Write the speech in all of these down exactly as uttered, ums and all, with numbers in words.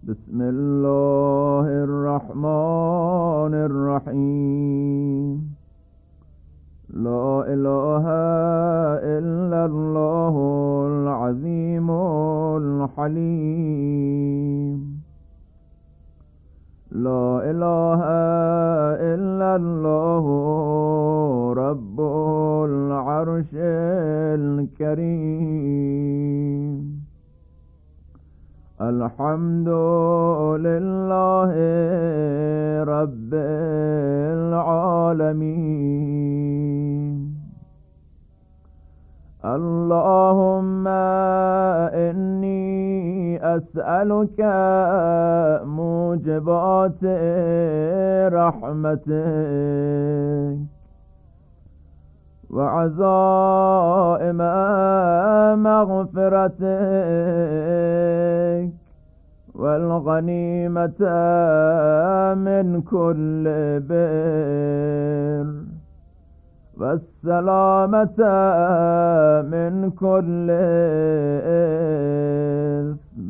بسم الله الرحمن الرحيم. لا إله إلا الله العظيم الحليم. لا إله إلا الله رب العرش الكريم. الحمد لله رب العالمين. اللهم إني أسألك موجبات رحمتك وعزائم مغفرتك والغنيمة من كل بر والسلامة من كل إثم.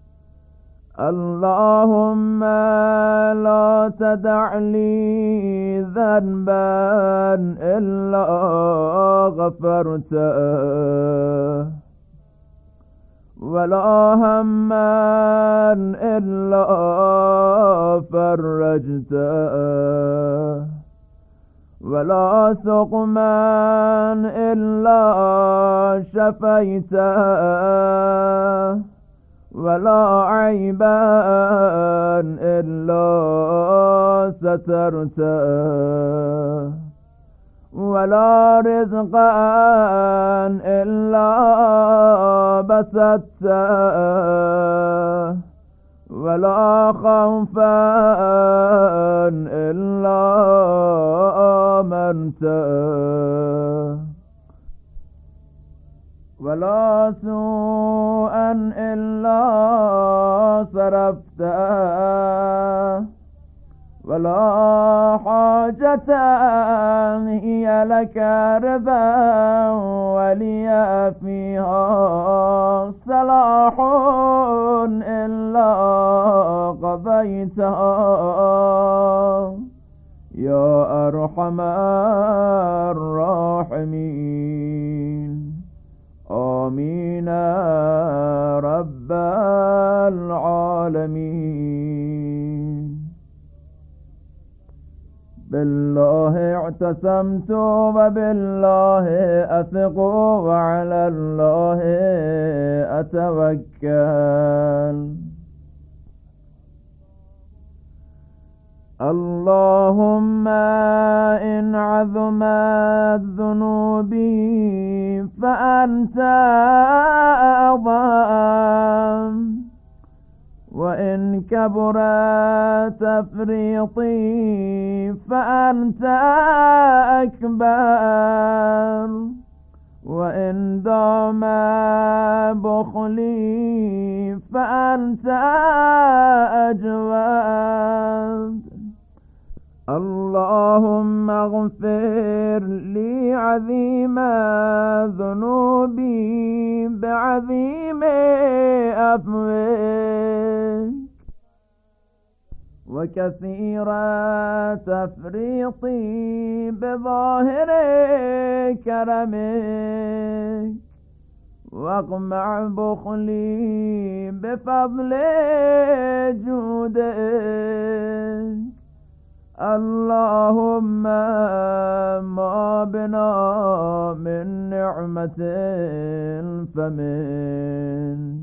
اللهم لا تدع لي ذنبا إلا غفرته ولا هما إلا فرجته ولا سقما إلا شفيته ولا عيبا إلا سترته ولا رزقا إلا بسطته ولا خوفا إلا آمنته ولا سوءا إلا صرفته ولا حاجة هي لك رضا ولي فيها صلاح إلا قضيتها يا أرحم الراحمين. آمين رب العالمين. بالله اعتصمت وبالله أثق وعلى الله أتوكل. اللهم إن عظمت ذنوبي فأنت أعظم وإن كبرت تفريطي فأنت أكبر وإن دام بخلي فأنت أجود. اللهم اغفر لي عظيم ذنوبي بعظيم عفوك وكثير تفريطي بظاهر كرمك واقمع بخلي بفضل جودك. اللهم ما بنا من نعمة فمنك.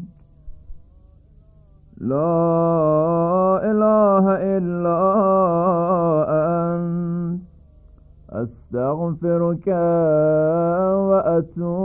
لا إله إلا أنت أستغفرك وأتوب